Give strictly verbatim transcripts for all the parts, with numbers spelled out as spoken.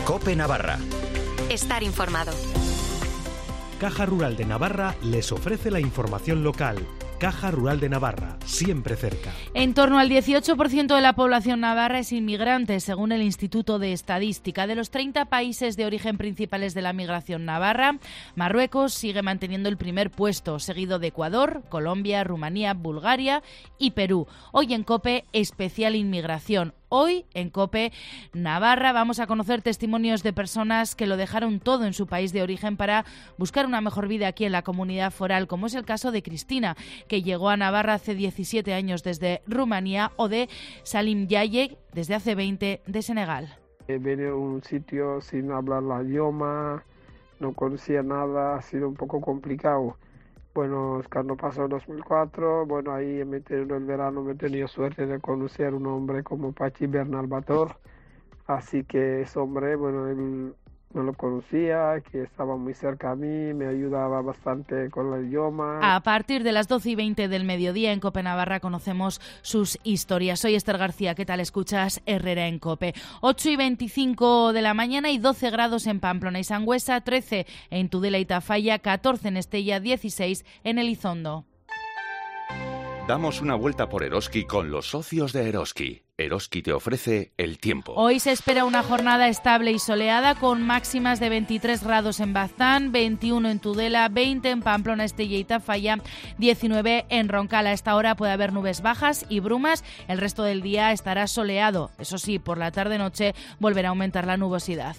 COPE Navarra. Estar informado. Caja Rural de Navarra les ofrece la información local. Caja Rural de Navarra, siempre cerca. En torno al dieciocho por ciento de la población navarra es inmigrante, según el Instituto de Estadística. De los treinta países de origen principales de la migración navarra, Marruecos sigue manteniendo el primer puesto, seguido de Ecuador, Colombia, Rumanía, Bulgaria y Perú. Hoy en COPE, especial inmigración. Hoy, en COPE Navarra, vamos a conocer testimonios de personas que lo dejaron todo en su país de origen para buscar una mejor vida aquí en la comunidad foral, como es el caso de Cristina, que llegó a Navarra hace diecisiete años desde Rumanía, o de Salim Yayek, desde hace veinte, de Senegal. Vine a un sitio sin hablar la idioma, no conocía nada, ha sido un poco complicado. Bueno, cuando pasó dos mil cuatro, bueno, ahí en el verano me he tenido suerte de conocer a un hombre como Pachi Bernal Bator. Así que ese hombre, bueno, él no lo conocía, que estaba muy cerca a mí, me ayudaba bastante con el idioma. A partir de las doce y veinte del mediodía en COPE Navarra conocemos sus historias. Soy Esther García, ¿qué tal? Escuchas Herrera en COPE. ocho y veinticinco de la mañana y doce grados en Pamplona y Sangüesa, trece en Tudela y Tafalla, catorce en Estella, dieciséis en Elizondo. Damos una vuelta por Eroski con los socios de Eroski. Eroski te ofrece el tiempo. Hoy se espera una jornada estable y soleada con máximas de veintitrés grados en Baztán, veintiuno en Tudela, veinte en Pamplona, Estella y Tafalla, diecinueve en Roncal. A esta hora puede haber nubes bajas y brumas. El resto del día estará soleado. Eso sí, por la tarde-noche volverá a aumentar la nubosidad.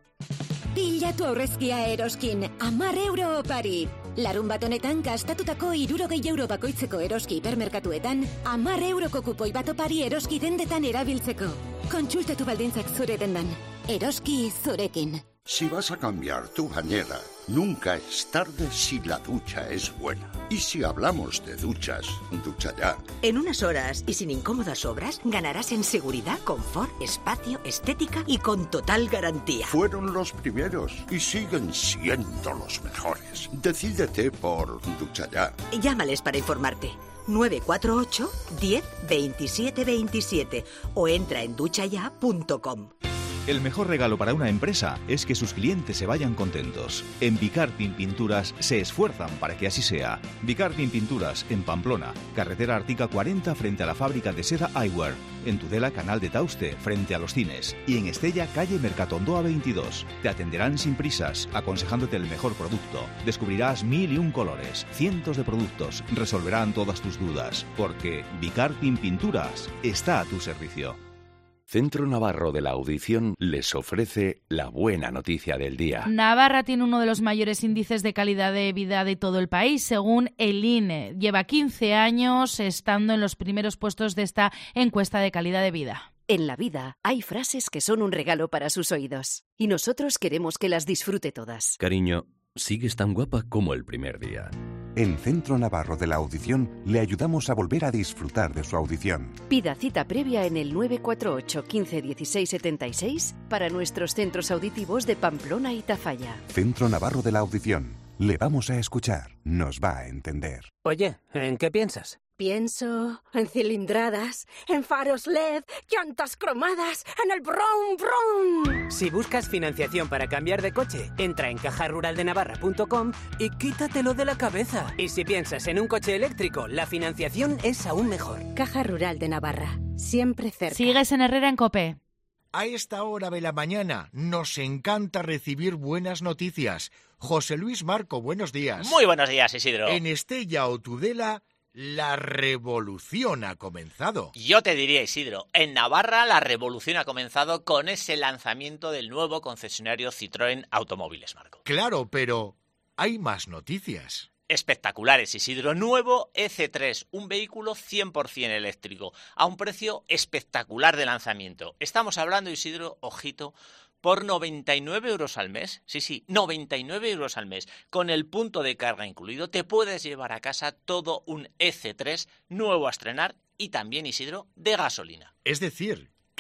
Bilatu aurrezkia Eroskin, hamar euro opari. Larun bat honetan gastatutako hirurogei euro bakoitzeko Eroski hipermerkatuetan, hamar euroko kupoi bat opari Eroski dendetan erabiltzeko. Kontsultatu baldintzak zure dendan. Eroski zurekin. Si vas a cambiar tu bañera, nunca es tarde si la ducha es buena. Y si hablamos de duchas, ducha ya. En unas horas y sin incómodas obras, ganarás en seguridad, confort, espacio, estética y con total garantía. Fueron los primeros y siguen siendo los mejores. Decídete por ducha ya. Llámales para informarte. nueve cuatro ocho, diez, veintisiete, veintisiete o entra en duchaya punto com. El mejor regalo para una empresa es que sus clientes se vayan contentos. En Vicarpin Pinturas se esfuerzan para que así sea. Vicarpin Pinturas, en Pamplona, carretera Artica cuarenta frente a la fábrica de seda Eyewear. En Tudela, Canal de Tauste, frente a los cines. Y en Estella, calle Mercatondoa veintidós. Te atenderán sin prisas, aconsejándote el mejor producto. Descubrirás mil y un colores, cientos de productos. Resolverán todas tus dudas, porque Vicarpin Pinturas está a tu servicio. Centro Navarro de la Audición les ofrece la buena noticia del día. Navarra tiene uno de los mayores índices de calidad de vida de todo el país, según el I N E. Lleva quince años estando en los primeros puestos de esta encuesta de calidad de vida. En la vida hay frases que son un regalo para sus oídos y nosotros queremos que las disfrute todas. Cariño, sigues tan guapa como el primer día. En Centro Navarro de la Audición le ayudamos a volver a disfrutar de su audición. Pida cita previa en el nueve cuatro ocho, quince, dieciséis, setenta y seis para nuestros centros auditivos de Pamplona y Tafalla. Centro Navarro de la Audición. Le vamos a escuchar. Nos va a entender. Oye, ¿en qué piensas? Pienso en cilindradas, en faros L E D, llantas cromadas, en el brum brum. Si buscas financiación para cambiar de coche, entra en caja rural de navarra punto com y quítatelo de la cabeza. Y si piensas en un coche eléctrico, la financiación es aún mejor. Caja Rural de Navarra, siempre cerca. Sigues en Herrera en COPE. A esta hora de la mañana nos encanta recibir buenas noticias. José Luis Marco, buenos días. Muy buenos días, Isidro. En Estella o Tudela, la revolución ha comenzado. Yo te diría, Isidro, en Navarra la revolución ha comenzado con ese lanzamiento del nuevo concesionario Citroën Automóviles, Marco. Claro, pero hay más noticias. Espectaculares, Isidro. Nuevo E C tres, un vehículo cien por ciento eléctrico, a un precio espectacular de lanzamiento. Estamos hablando, Isidro, ojito, por noventa y nueve euros al mes. Sí, sí, noventa y nueve euros al mes. Con el punto de carga incluido, te puedes llevar a casa todo un E C tres nuevo a estrenar y también, Isidro, de gasolina. Es decir,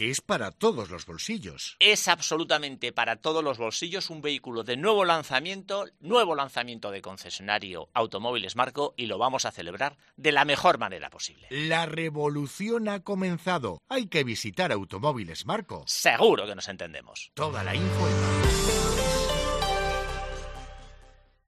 que es para todos los bolsillos. Es absolutamente para todos los bolsillos un vehículo de nuevo lanzamiento, nuevo lanzamiento de concesionario Automóviles Marco, y lo vamos a celebrar de la mejor manera posible. La revolución ha comenzado. Hay que visitar Automóviles Marco. Seguro que nos entendemos. Toda la info en Marco.